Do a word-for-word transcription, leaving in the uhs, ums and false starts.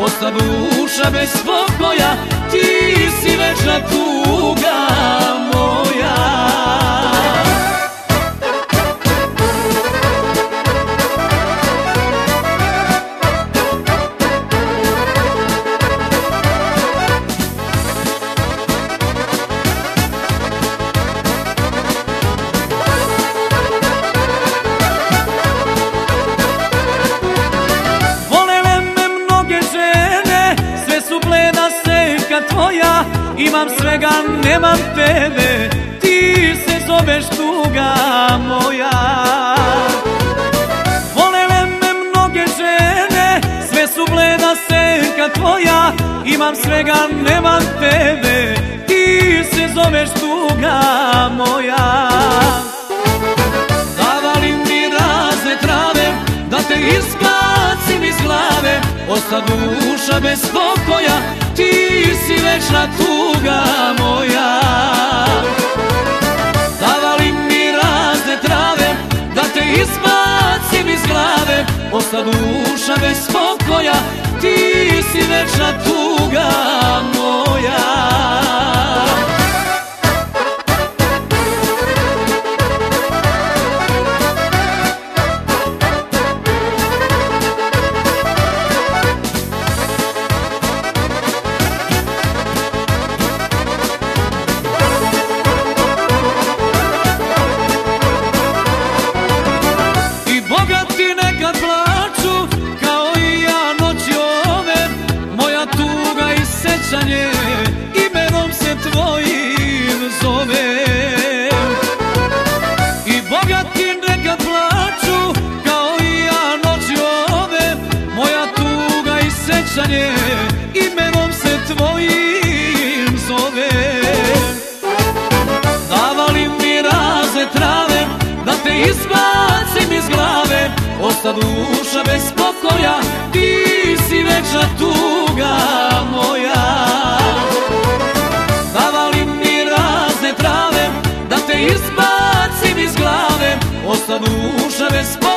osta duša bez spokoja, ti si večna tuga moja. Tvoja, imam svega, nemam tebe, ti se zoveš tuga moja. Volele me mnoge žene, sve su bleda senka tvoja, imam svega, nemam tebe, ti se zoveš tuga moja. Davali mi razne trave, da te izbacim iz glave, osta duša bez spokoja, ti si večna tuga moja. Davali mi razne trave, da te izbacim iz glave, osta duša bez spokoja, ti si večna tuga moja. Bogati nekad plaču, kao i ja noći ove, moja tuga i sećanje imenom se tvojim zove. I bogati nekad plaču, kao i ja noći ove, moja tuga i sećanje imenom se tvojim zove. Davali mi razne trave, da te izbacim iz glave, osta duša bez spokoja, ti si večna tuga moja. Davali mi razne trave, da te izbacim iz glave, osta duša bez spokoja,